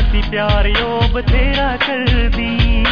सी प्यार ओ बथेरा करदी।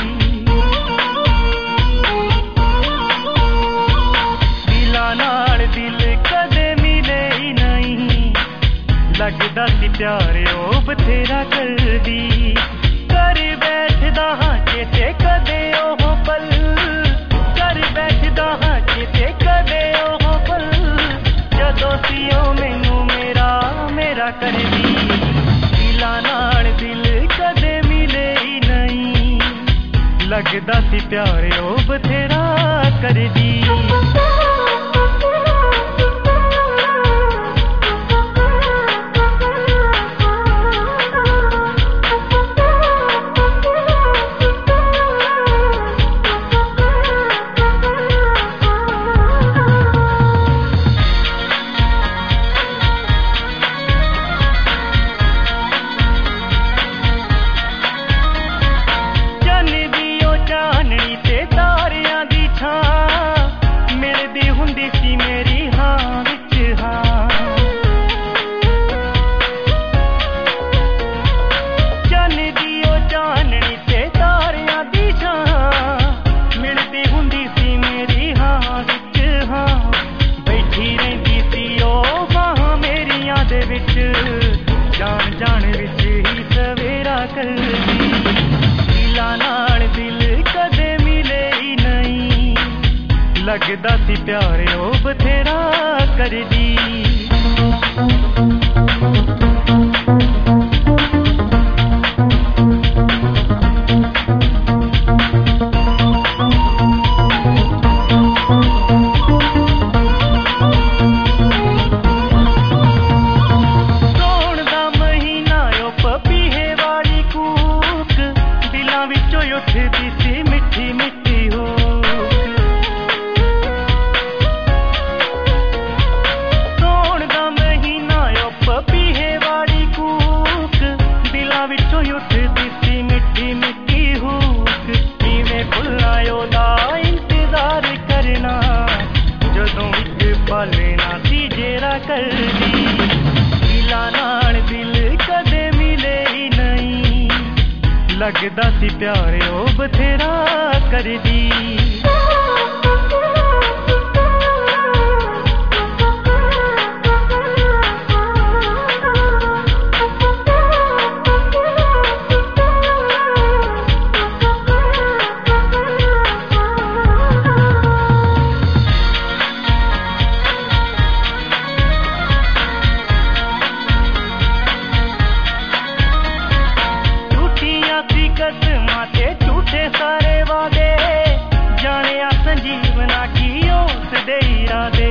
दिलां नाल दिल कदे मिले ही नहीं, लगदा सी प्यार ओ बथेरा करदी। कर बैठदा हां चेते कदे ओह पल, कर बैठदा हां चेते कदे ओह पल, जदों सी ओ मैनू मेरा मेरा करदी। दिलां नाल दिल कदे मिले ही नहीं, लगदा सी प्यार ओ बथेरा करदी। जान विच ही सवेरा करदी। दिलां नाल दिल कदे मिले ही नहीं, लगदा सी प्यार ओ बथेरा करदी। उठदी सी मिठी मिठी हुक, सौण दा महीना ओ पपीहे वाली कूक, दिलां विचों उठदी सी मिठी मिठी हुक। किवें भुल्लां ओदा इंतजार करना, जदों इक पल ना सी जेरा करदी। दिलां नाल दिल कदे मिले ही नहीं, लगदा सी प्यार ओ बथेरा करदी। कसमां ते झूठे सारे वादे, जाने संजीवना की ओस दे इरादे।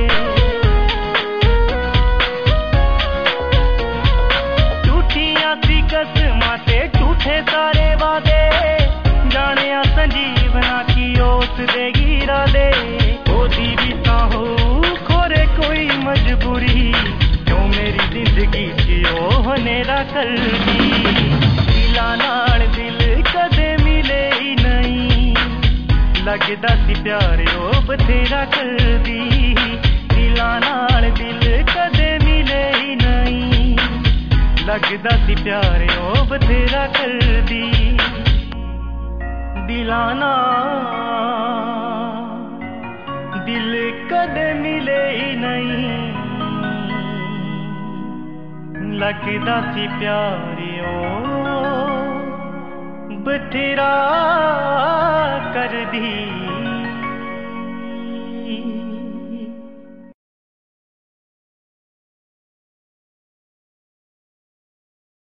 झूठियां सी कसमां ते झूठे सारे वादे, जाने संजीवना की ओस दे इरादे। ओदी भी तां हो खोरे कोई मजबूरी, क्यों मेरी जिंदगी च ओह हनेरा करदी। दिलां नाल दिल कदे मिले ही नहीं, लगदा सी प्यार ओ बथेरा करदी। दिलां नाल दिल कदे मिले ही नहीं, लगदा सी प्यार ओ बथेरा करदी। दिलां नाल दिल कदे मिले ही नहीं, लगदा सी प्यार ओ बथेरा